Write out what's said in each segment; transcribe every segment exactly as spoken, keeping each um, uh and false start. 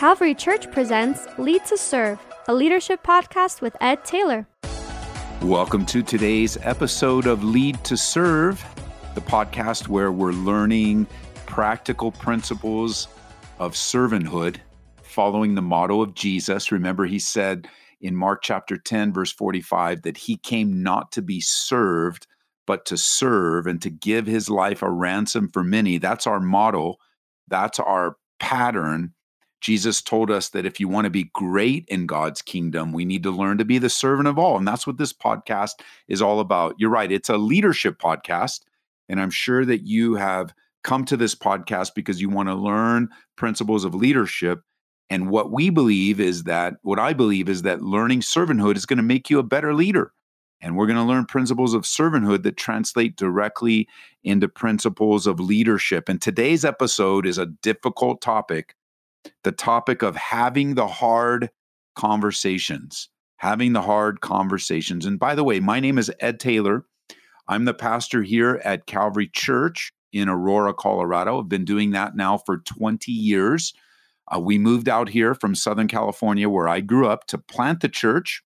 Calvary Church presents Lead to Serve, a leadership podcast with Ed Taylor. Welcome to today's episode of Lead to Serve, the podcast where we're learning practical principles of servanthood, following the motto of Jesus. Remember, he said in Mark chapter ten, verse forty-five, that he came not to be served, but to serve and to give his life a ransom for many. That's our motto. That's our pattern. Jesus told us that if you want to be great in God's kingdom, we need to learn to be the servant of all. And that's what this podcast is all about. You're right. It's a leadership podcast. And I'm sure that you have come to this podcast because you want to learn principles of leadership. And what we believe is that, what I believe is that learning servanthood is going to make you a better leader. And we're going to learn principles of servanthood that translate directly into principles of leadership. And today's episode is a difficult topic, the topic of having the hard conversations, having the hard conversations. And by the way, my name is Ed Taylor. I'm the pastor here at Calvary Church in Aurora, Colorado. I've been doing that now for twenty years. Uh, we moved out here from Southern California, where I grew up, to plant the church.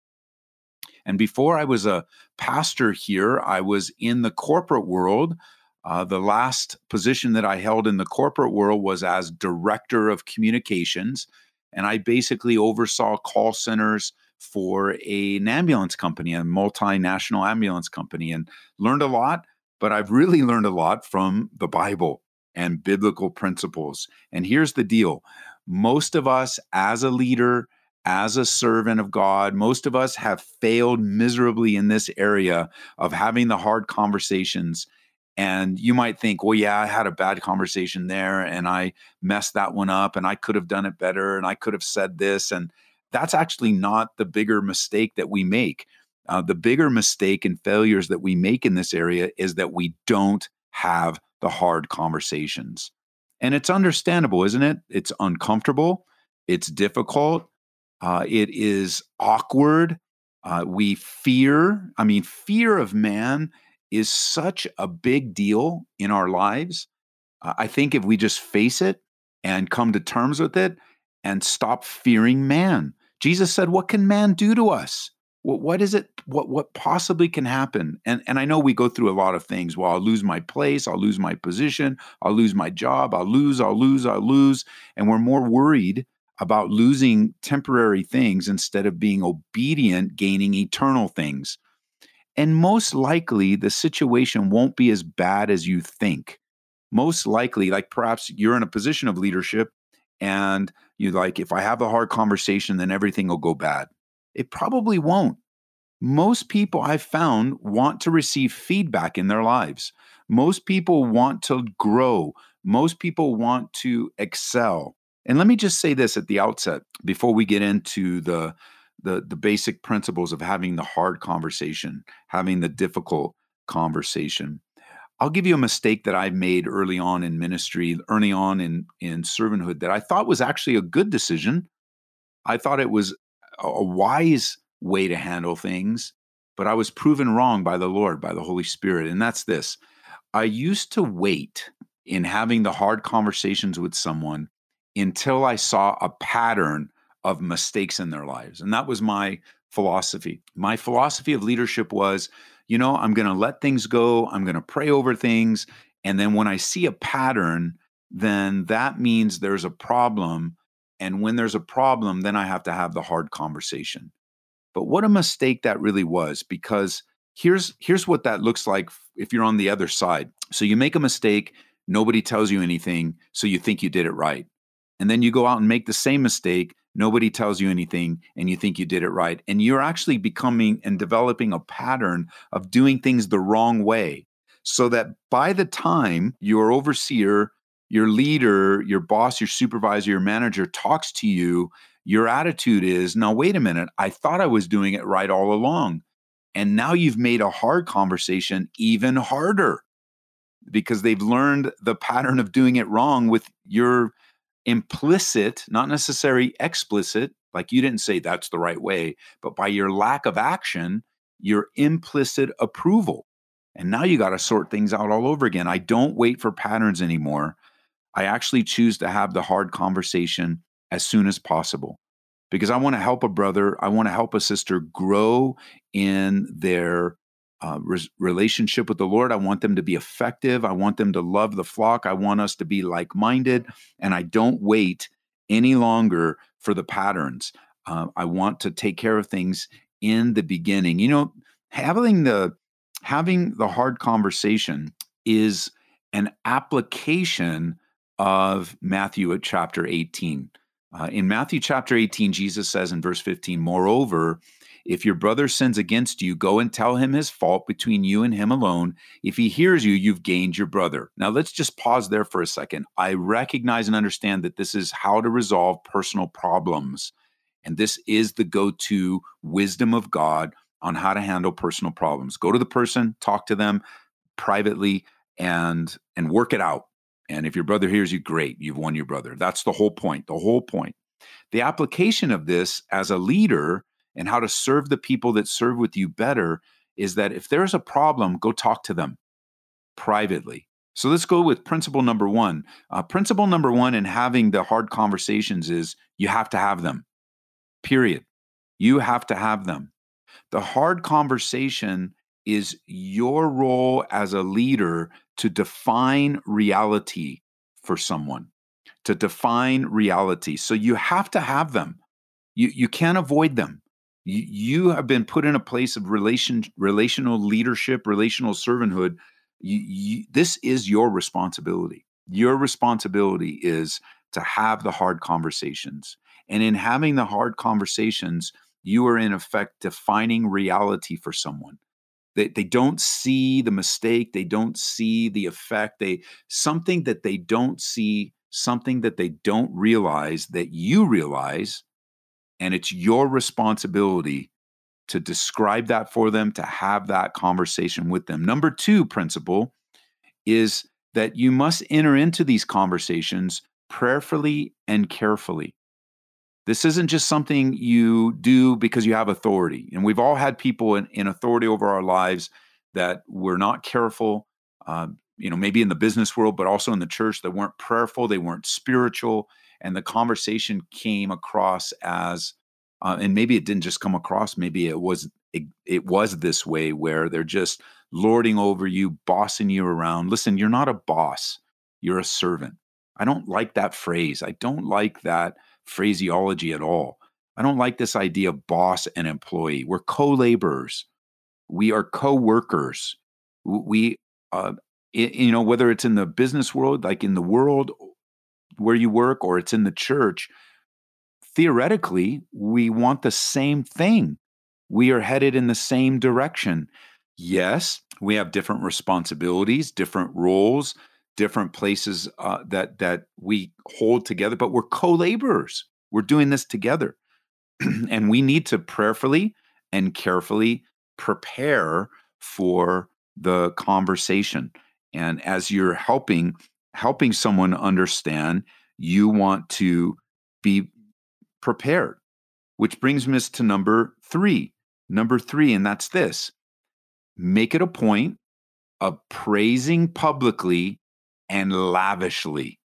And before I was a pastor here, I was in the corporate world. Uh, the last position that I held in the corporate world was as director of communications. And I basically oversaw call centers for a, an ambulance company, a multinational ambulance company, and learned a lot. But I've really learned a lot from the Bible and biblical principles. And here's the deal. Most of us as a leader, as a servant of God, most of us have failed miserably in this area of having the hard conversations. And you might think, well, yeah, I had a bad conversation there and I messed that one up and I could have done it better and I could have said this. And that's actually not the bigger mistake that we make. Uh, the bigger mistake and failures that we make in this area is that we don't have the hard conversations. And it's understandable, isn't it? It's uncomfortable. It's difficult. Uh, it is awkward. Uh, we fear. I mean, fear of man is such a big deal in our lives. Uh, I think if we just face it and come to terms with it and stop fearing man. Jesus said, what can man do to us? What, what is it? What, what possibly can happen? And, and I know we go through a lot of things. Well, I'll lose my place. I'll lose my position. I'll lose my job. I'll lose, I'll lose, I'll lose. And we're more worried about losing temporary things instead of being obedient, gaining eternal things. And most likely, the situation won't be as bad as you think. Most likely, like perhaps you're in a position of leadership and you're like, if I have a hard conversation, then everything will go bad. It probably won't. Most people I've found want to receive feedback in their lives. Most people want to grow. Most people want to excel. And let me just say this at the outset, before we get into the, the, the basic principles of having the hard conversation, having the difficult conversation. I'll give you a mistake that I made early on in ministry, early on in, in servanthood, that I thought was actually a good decision. I thought it was a wise way to handle things, but I was proven wrong by the Lord, by the Holy Spirit. And that's this. I used to wait in having the hard conversations with someone until I saw a pattern of mistakes in their lives. And that was my philosophy. My philosophy of leadership was, you know, I'm going to let things go. I'm going to pray over things. And then when I see a pattern, then that means there's a problem. And when there's a problem, then I have to have the hard conversation. But what a mistake that really was, because here's, here's what that looks like if you're on the other side. So you make a mistake, nobody tells you anything, so you think you did it right. And then you go out and make the same mistake. Nobody tells you anything, and you think you did it right. And you're actually becoming and developing a pattern of doing things the wrong way, so that by the time your overseer, your leader, your boss, your supervisor, your manager talks to you, your attitude is, now, wait a minute, I thought I was doing it right all along. And now you've made a hard conversation even harder because they've learned the pattern of doing it wrong with your implicit, not necessarily explicit, like you didn't say that's the right way, but by your lack of action, your implicit approval. And now you got to sort things out all over again. I don't wait for patterns anymore. I actually choose to have the hard conversation as soon as possible, because I want to help a brother, I want to help a sister grow in their uh, res- relationship with the Lord. I want them to be effective. I want them to love the flock. I want us to be like-minded, and I don't wait any longer for the patterns. Uh, I want to take care of things in the beginning. You know, having the having the hard conversation is an application of Matthew at chapter eighteen. Uh, in Matthew chapter eighteen, Jesus says in verse fifteen, "Moreover, if your brother sins against you, go and tell him his fault between you and him alone. If he hears you, you've gained your brother." Now, let's just pause there for a second. I recognize and understand that this is how to resolve personal problems. And this is the go-to wisdom of God on how to handle personal problems. Go to the person, talk to them privately, and and work it out. And if your brother hears you, great, you've won your brother. That's the whole point, the whole point. The application of this as a leader and how to serve the people that serve with you better is that if there's a problem, go talk to them privately. So let's go with principle number one. Uh, principle number one in having the hard conversations is you have to have them, period. You have to have them. The hard conversation is your role as a leader to define reality for someone, to define reality. So you have to have them. You, you can't avoid them. You, you have been put in a place of relation, relational leadership, relational servanthood. You, you, this is your responsibility. Your responsibility is to have the hard conversations. And in having the hard conversations, you are in effect defining reality for someone. They, they don't see the mistake. They don't see the effect. They something that they don't see, something that they don't realize that you realize, and it's your responsibility to describe that for them, to have that conversation with them. Number two principle is that you must enter into these conversations prayerfully and carefully. This isn't just something you do because you have authority. And we've all had people in, in authority over our lives that were not careful, uh, you know, maybe in the business world, but also in the church, that weren't prayerful, they weren't spiritual. And the conversation came across as, uh, and maybe it didn't just come across, maybe it was, it, it was this way where they're just lording over you, bossing you around. Listen, you're not a boss, you're a servant. I don't like that phrase. I don't like that phraseology at all. I don't like this idea of boss and employee. We're co-laborers. We are co-workers. We, uh, it, you know, whether it's in the business world, like in the world where you work, or it's in the church, theoretically, we want the same thing. We are headed in the same direction. Yes, we have different responsibilities, different roles, different places uh, that that we hold together, but we're co-laborers. We're doing this together. And we need to prayerfully and carefully prepare for the conversation. And as you're helping helping someone understand, you want to be prepared, which brings me to number three. Number three, and that's this: make it a point of praising publicly and lavishly.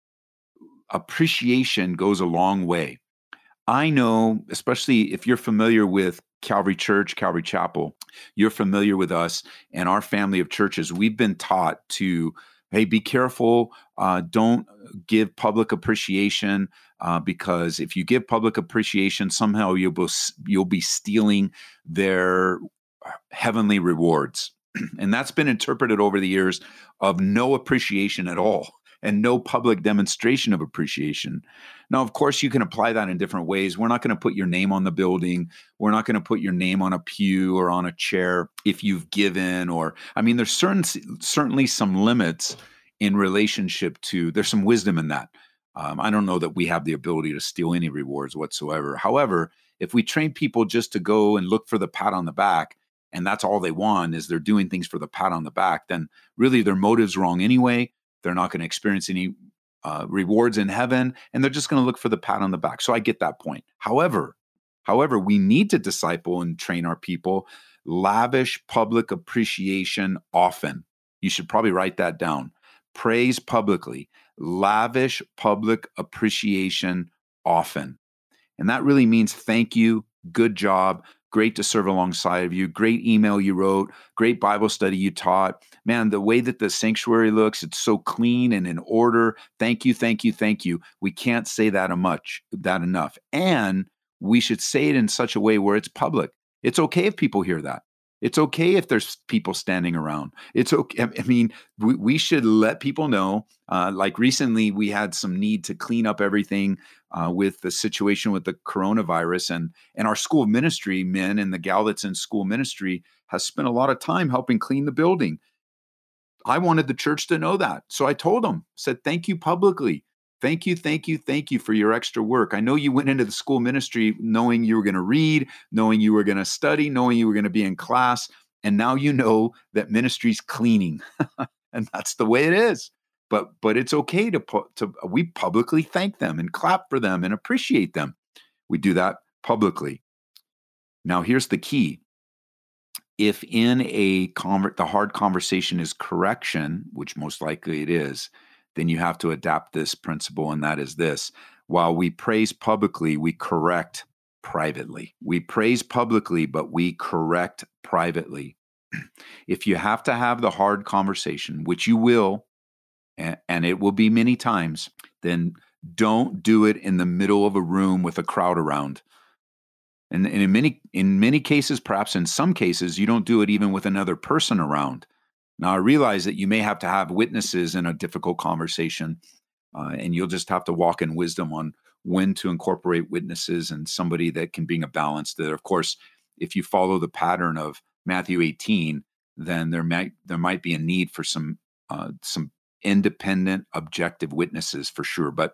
Appreciation goes a long way. I know, especially if you're familiar with Calvary Church, Calvary Chapel, you're familiar with us and our family of churches. We've been taught to, hey, be careful. Uh, don't give public appreciation uh, because if you give public appreciation, somehow you'll be, you'll be stealing their heavenly rewards. And that's been interpreted over the years of no appreciation at all and no public demonstration of appreciation. Now, of course, you can apply that in different ways. We're not going to put your name on the building. We're not going to put your name on a pew or on a chair if you've given, or, I mean, there's certain, certainly some limits in relationship to, there's some wisdom in that. Um, I don't know that we have the ability to steal any rewards whatsoever. However, if we train people just to go and look for the pat on the back, and that's all they want is they're doing things for the pat on the back, then really their motive's wrong anyway. They're not going to experience any uh, rewards in heaven, and they're just going to look for the pat on the back. So I get that point. However, however, we need to disciple and train our people. Lavish public appreciation often. You should probably write that down. Praise publicly. Lavish public appreciation often. And that really means thank you, good job, great to serve alongside of you, great email you wrote, great Bible study you taught. Man, the way that the sanctuary looks, it's so clean and in order. Thank you, thank you, thank you. We can't say that a much, that enough. And we should say it in such a way where it's public. It's okay if people hear that. It's okay if there's people standing around. It's okay. I mean, we, we should let people know. Uh, like recently, we had some need to clean up everything uh, with the situation with the coronavirus, and and our school of ministry men and the gal that's in school ministry has spent a lot of time helping clean the building. I wanted the church to know that, so I told them, said thank you publicly. Thank you, thank you, thank you for your extra work. I know you went into the school ministry knowing you were going to read, knowing you were going to study, knowing you were going to be in class, and now you know that ministry's cleaning, and that's the way it is. But but it's okay to pu- to we publicly thank them and clap for them and appreciate them. We do that publicly. Now here's the key. If in a conver- the hard conversation is correction, which most likely it is, then you have to adapt this principle, and that is this. While we praise publicly, we correct privately. We praise publicly, but we correct privately. If you have to have the hard conversation, which you will, and, and it will be many times, then don't do it in the middle of a room with a crowd around. And, and in many in many cases, perhaps in some cases, you don't do it even with another person around. Now, I realize that you may have to have witnesses in a difficult conversation, uh, and you'll just have to walk in wisdom on when to incorporate witnesses and somebody that can bring a balance. That, of course, if you follow the pattern of Matthew eighteen, then there might there might be a need for some uh, some independent, objective witnesses for sure. But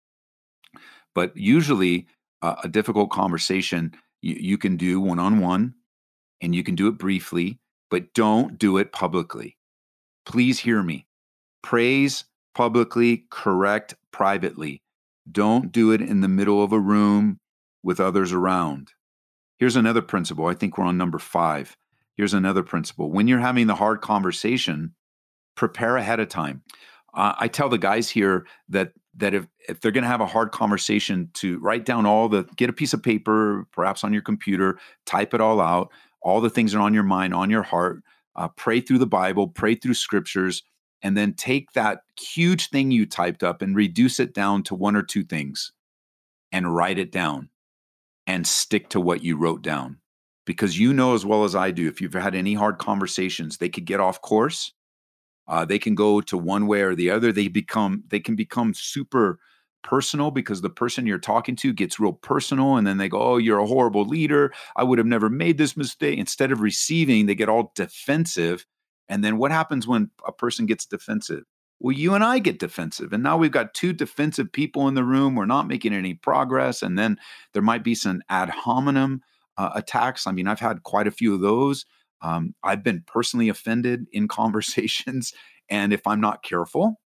but usually, uh, a difficult conversation you, you can do one on one, and you can do it briefly, but don't do it publicly. Please hear me. Praise publicly, correct privately. Don't do it in the middle of a room with others around. Here's another principle. I think we're on number five. Here's another principle. When you're having the hard conversation, prepare ahead of time. Uh, I tell the guys here that that if, if they're going to have a hard conversation, to write down all the, get a piece of paper, perhaps on your computer, type it all out, all the things that are on your mind, on your heart, uh, pray through the Bible, pray through scriptures, and then take that huge thing you typed up and reduce it down to one or two things and write it down and stick to what you wrote down. Because you know as well as I do, if you've had any hard conversations, they could get off course. Uh, they can go to one way or the other. They become, they can become super personal because the person you're talking to gets real personal, and then they go, oh, you're a horrible leader. I would have never made this mistake. Instead of receiving, they get all defensive. And then what happens when a person gets defensive? Well, you and I get defensive. And now we've got two defensive people in the room. We're not making any progress. And then there might be some ad hominem uh, attacks. I mean, I've had quite a few of those. Um, I've been personally offended in conversations, and if I'm not careful,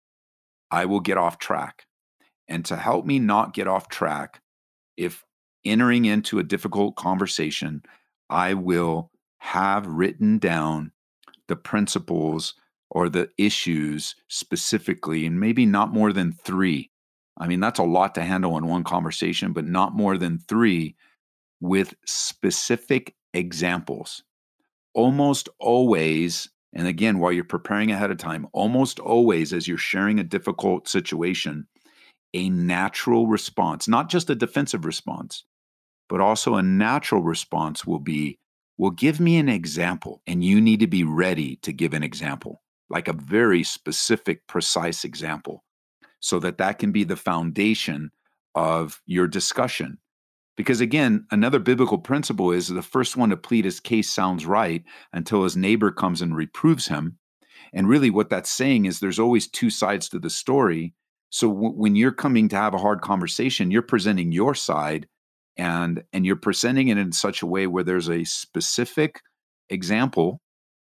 I will get off track. And to help me not get off track, if entering into a difficult conversation, I will have written down the principles or the issues specifically, and maybe not more than three. I mean, that's a lot to handle in one conversation, but not more than three, with specific examples. Almost always, and again, while you're preparing ahead of time, almost always as you're sharing a difficult situation, a natural response, not just a defensive response, but also a natural response will be, well, give me an example. And you need to be ready to give an example, like a very specific, precise example, so that that can be the foundation of your discussion. Because again, another biblical principle is the first one to plead his case sounds right until his neighbor comes and reproves him. And really what that's saying is there's always two sides to the story. So w- when you're coming to have a hard conversation, you're presenting your side, and, and you're presenting it in such a way where there's a specific example,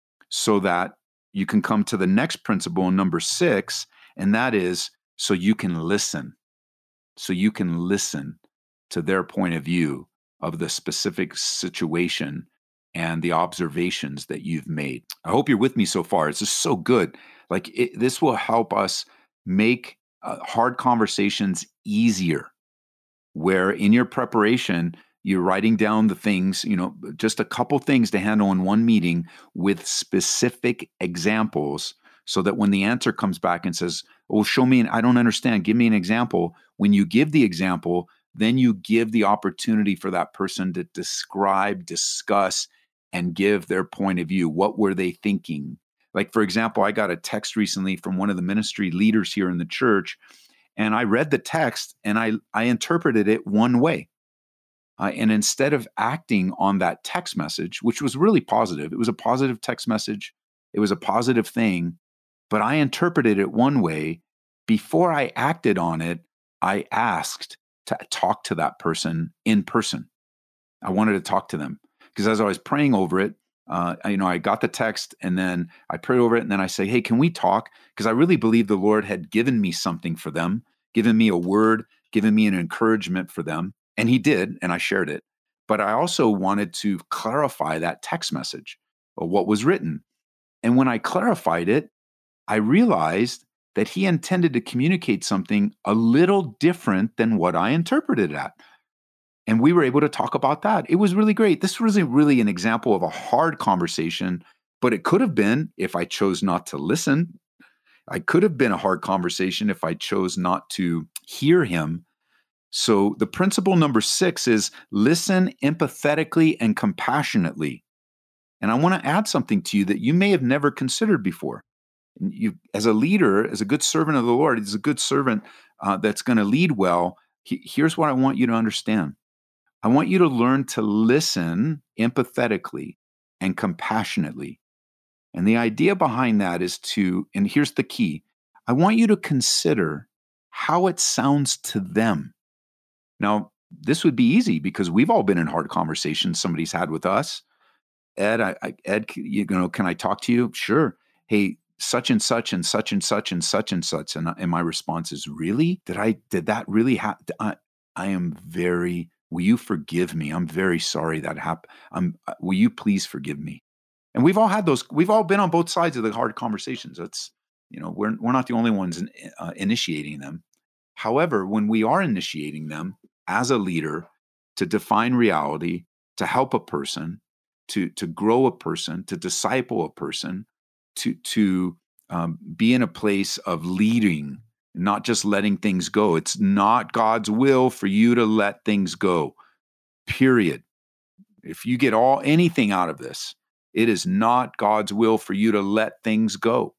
so that you can come to the next principle, number six, and that is so you can listen. So you can listen to their point of view of the specific situation and the observations that you've made. I hope you're with me so far. It's just so good. Like it, this will help us make uh, hard conversations easier. where in your preparation, you're writing down the things, you know, just a couple things to handle in one meeting with specific examples so that when the answer comes back and says, oh, show me, an, I don't understand, give me an example. When you give the example, then you give the opportunity for that person to describe, discuss, and give their point of view. What were they thinking? Like, for example, I got a text recently from one of the ministry leaders here in the church, and I read the text and I, I interpreted it one way. Uh, and instead of acting on that text message, which was really positive, it was a positive text message, it was a positive thing, but I interpreted it one way. Before I acted on it, I asked to talk to that person in person. I wanted to talk to them because as I was praying over it, uh, you know, I got the text and then I prayed over it and then I say, hey, can we talk? Because I really believe the Lord had given me something for them, given me a word, given me an encouragement for them. And he did, and I shared it. But I also wanted to clarify that text message of what was written. And when I clarified it, I realized that he intended to communicate something a little different than what I interpreted it at. And we were able to talk about that. It was really great. This wasn't really an example of a hard conversation, but it could have been if I chose not to listen. I could have been a hard conversation if I chose not to hear him. So the principle number six is listen empathetically and compassionately. And I want to add something to you that you may have never considered before. You, as a leader, as a good servant of the Lord, as a good servant uh, that's going to lead well, he, here's what I want you to understand. I want you to learn to listen empathetically and compassionately. And the idea behind that is to, and here's the key, I want you to consider how it sounds to them. Now, this would be easy because we've all been in hard conversations somebody's had with us. Ed, I, I, Ed, you know, can I talk to you? Sure. Hey, such and such and such and such and such and such. And, and my response is, really? Did I, did that really happen? I, I am very, will you forgive me? I'm very sorry that happened. I'm, will you please forgive me? And we've all had those, we've all been on both sides of the hard conversations. That's, you know, we're, we're not the only ones in, uh, initiating them. However, when we are initiating them as a leader to define reality, to help a person, to, to grow a person, to disciple a person, to, to um, be in a place of leading, not just letting things go. It's not God's will for you to let things go, period. If you get all anything out of this, it is not God's will for you to let things go.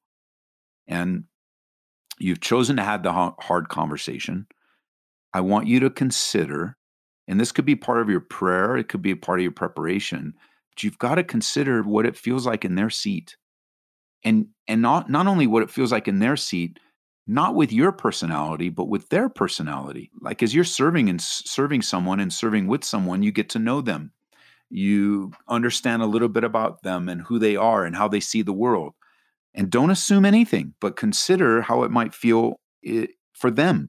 And you've chosen to have the hard conversation. I want you to consider, and this could be part of your prayer, it could be a part of your preparation, but you've got to consider what it feels like in their seat. And and not, not only what it feels like in their seat, not with your personality, but with their personality. Like as you're serving and serving someone and serving with someone, you get to know them. You understand a little bit about them and who they are and how they see the world. And don't assume anything, but consider how it might feel it, for them.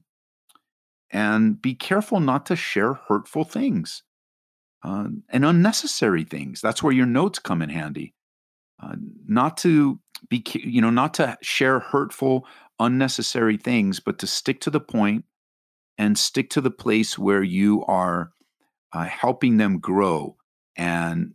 And be careful not to share hurtful things uh, and unnecessary things. That's where your notes come in handy. Uh, not to be, you know, not to share hurtful, unnecessary things, but to stick to the point and stick to the place where you are uh, helping them grow and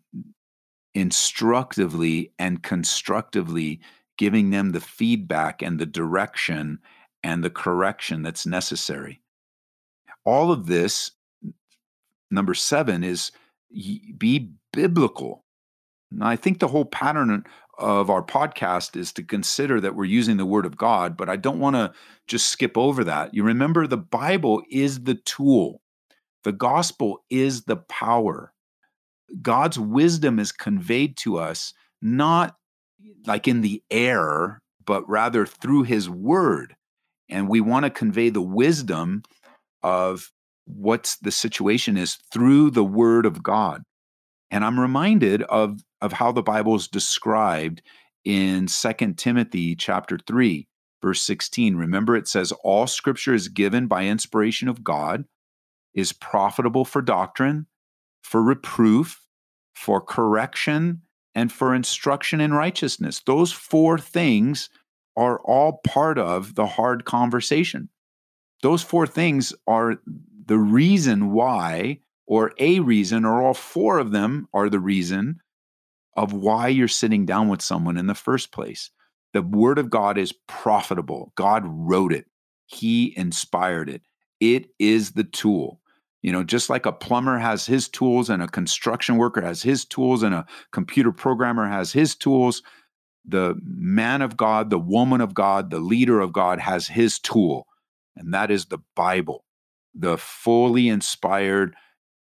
instructively and constructively giving them the feedback and the direction and the correction that's necessary. All of this, number seven, is be biblical. Now, I think the whole pattern of our podcast is to consider that we're using the Word of God, but I don't want to just skip over that. You remember, the Bible is the tool. The gospel is the power. God's wisdom is conveyed to us not like in the air, but rather through His Word. And we want to convey the wisdom of what's the situation is through the Word of God. And I'm reminded of, of how the Bible is described in Second Timothy chapter three, verse sixteen. Remember, it says, all scripture is given by inspiration of God, is profitable for doctrine, for reproof, for correction, and for instruction in righteousness. Those four things are all part of the hard conversation. Those four things are the reason why, or a reason, or all four of them are the reason of why you're sitting down with someone in the first place. The Word of God is profitable. God wrote it. He inspired it. It is the tool. You know, just like a plumber has his tools and a construction worker has his tools and a computer programmer has his tools, the man of God, the woman of God, the leader of God has his tool, and that is the Bible, the fully inspired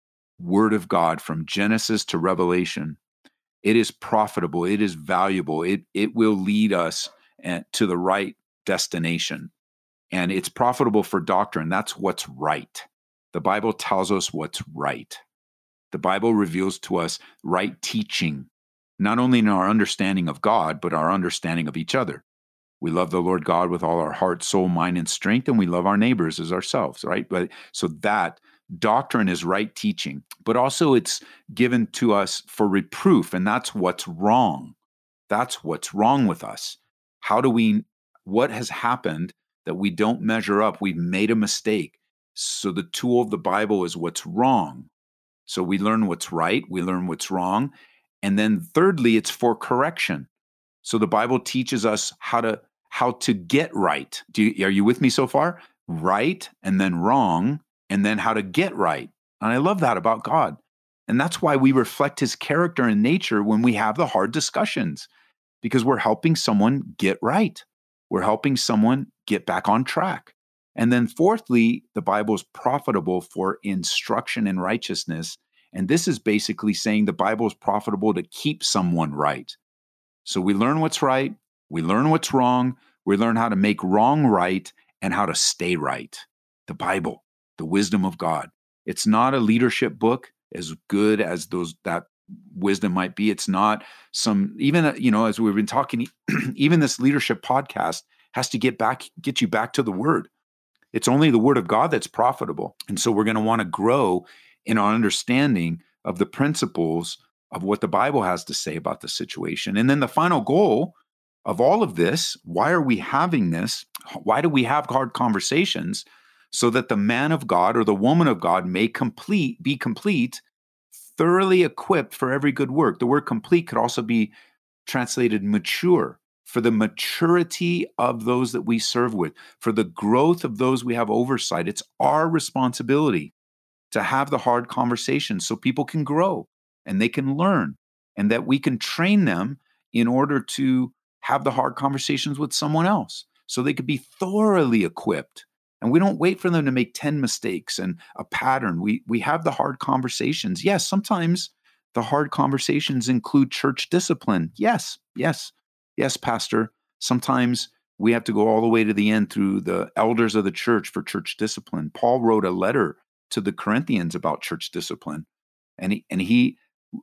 Word of God from Genesis to Revelation. It is profitable. It is valuable. It, it will lead us to the right destination. And it's profitable for doctrine. That's what's right. The Bible tells us what's right. The Bible reveals to us right teaching, not only in our understanding of God, but our understanding of each other. We love the Lord God with all our heart, soul, mind, and strength, and we love our neighbors as ourselves, right? But so that doctrine is right teaching, but also it's given to us for reproof, and that's what's wrong. That's what's wrong with us. How do we, what has happened that we don't measure up? We've made a mistake. So the tool of the Bible is what's wrong. So we learn what's right, we learn what's wrong. And then thirdly, it's for correction. So the Bible teaches us how to how to get right. Do you, are you with me so far? Right, and then wrong, and then how to get right. And I love that about God. And that's why we reflect his character and nature when we have the hard discussions, because we're helping someone get right. We're helping someone get back on track. And then fourthly, the Bible is profitable for instruction in righteousness. And this is basically saying the Bible is profitable to keep someone right. So we learn what's right, we learn what's wrong, we learn how to make wrong right and how to stay right. The Bible, the wisdom of God. It's not a leadership book, as good as those that wisdom might be. It's not some, even, you know, as we've been talking, even this leadership podcast has to get back, get you back to the Word. It's only the Word of God that's profitable. And so we're going to want to grow in our understanding of the principles of what the Bible has to say about the situation. And then the final goal of all of this, why are we having this? Why do we have hard conversations? So that the man of God or the woman of God may complete, be complete, thoroughly equipped for every good work. The word complete could also be translated mature, for the maturity of those that we serve with, for the growth of those we have oversight. It's our responsibility to have the hard conversations so people can grow and they can learn, and that we can train them in order to have the hard conversations with someone else so they could be thoroughly equipped. And we don't wait for them to make ten mistakes and a pattern. We we have the hard conversations. Yes, sometimes the hard conversations include church discipline. Yes, yes, yes, Pastor. Sometimes we have to go all the way to the end through the elders of the church for church discipline. Paul wrote a letter to the Corinthians about church discipline, and he and he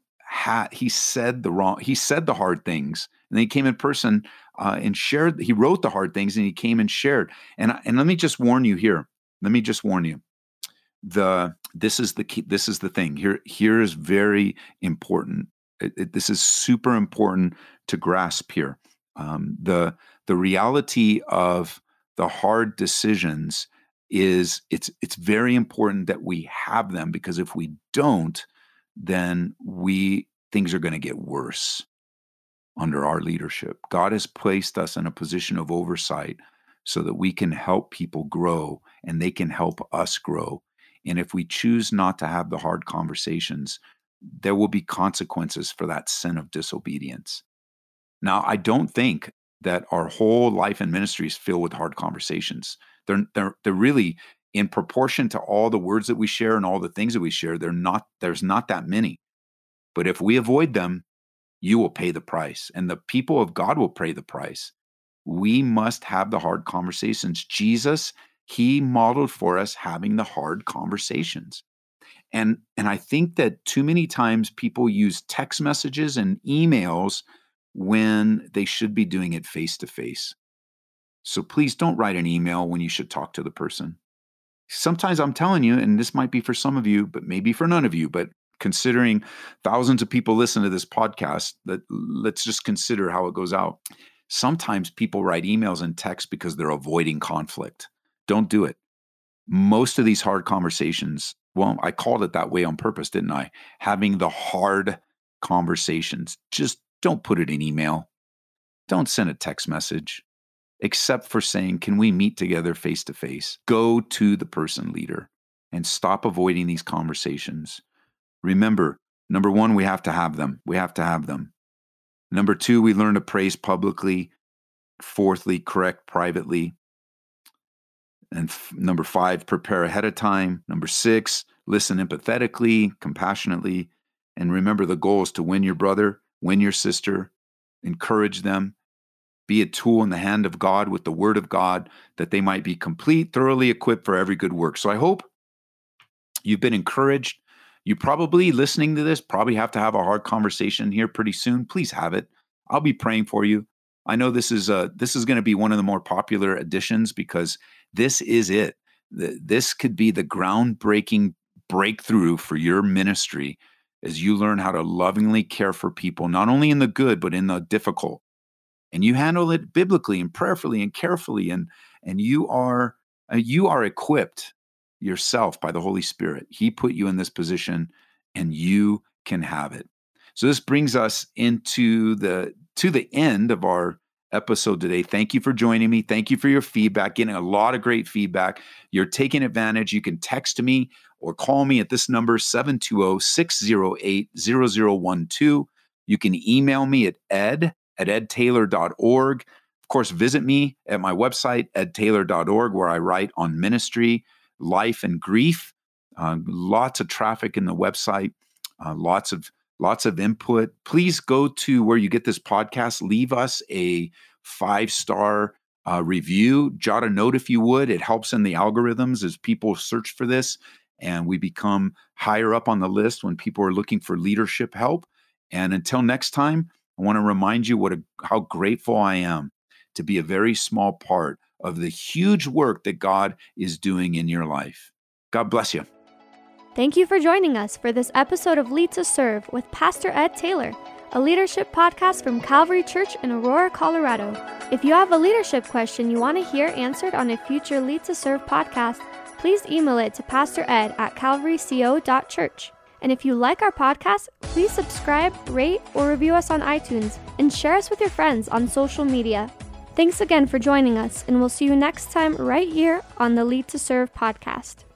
had he said the wrong he said the hard things, and then he came in person uh, and shared. He wrote the hard things, and he came and shared. And and let me just warn you here. Let me just warn you. The this is the key. This is the thing. Here here is very important. It, it, this is super important to grasp here. Um, the the reality of the hard decisions is it's it's very important that we have them, because if we don't, then we things are going to get worse under our leadership. God has placed us in a position of oversight so that we can help people grow and they can help us grow. And if we choose not to have the hard conversations, there will be consequences for that sin of disobedience. Now, I don't think that our whole life and ministry is filled with hard conversations. They're, they're, they're really, in proportion to all the words that we share and all the things that we share, they're not, there's not that many. But if we avoid them, you will pay the price, and the people of God will pay the price. We must have the hard conversations. Jesus, he modeled for us having the hard conversations. And, and I think that too many times people use text messages and emails when they should be doing it face to face. So please don't write an email when you should talk to the person. Sometimes I'm telling you, and this might be for some of you, but maybe for none of you, but considering thousands of people listen to this podcast, that let's just consider how it goes out. Sometimes people write emails and texts because they're avoiding conflict. Don't do it. most of these hard conversations, well, I called it that way on purpose, didn't I? Having the hard conversations. Just don't put it in email. Don't send a text message, except for saying, can we meet together face to face? Go to the person leader and stop avoiding these conversations. Remember, number one, we have to have them. We have to have them. Number two, we learn to praise publicly. Fourthly, correct privately. And f- number five, prepare ahead of time. Number six, listen empathetically, compassionately. And remember, the goal is to win your brother, win your sister, encourage them, be a tool in the hand of God with the word of God, that they might be complete, thoroughly equipped for every good work. So I hope you've been encouraged. You probably, listening to this, probably have to have a hard conversation here pretty soon. Please have it. I'll be praying for you. I know this is a, this is going to be one of the more popular editions because this is it. This could be the groundbreaking breakthrough for your ministry as you learn how to lovingly care for people, not only in the good, but in the difficult. And you handle it biblically and prayerfully and carefully, and, and you are, uh, you are equipped yourself by the Holy Spirit. He put you in this position and you can have it. So this brings us into the, to the end of our episode today. Thank you for joining me. Thank you for your feedback, getting a lot of great feedback. You're taking advantage. You can text me or call me at this number, seven two zero, six zero eight, zero zero one two. You can email me at ed at ed taylor dot org. Of course, visit me at my website, ed taylor dot org, where I write on ministry, life, and grief. Uh, lots of traffic in the website, uh, lots of Lots of input. Please go to where you get this podcast. Leave us a five-star uh, review. Jot a note if you would. It helps in the algorithms as people search for this, and we become higher up on the list when people are looking for leadership help. And until next time, I want to remind you what a, how grateful I am to be a very small part of the huge work that God is doing in your life. God bless you. Thank you for joining us for this episode of Lead to Serve with Pastor Ed Taylor, a leadership podcast from Calvary Church in Aurora, Colorado. If you have a leadership question you want to hear answered on a future Lead to Serve podcast, please email it to pastor ed at calvary co dot church. And if you like our podcast, please subscribe, rate, or review us on iTunes, and share us with your friends on social media. Thanks again for joining us, and we'll see you next time right here on the Lead to Serve podcast.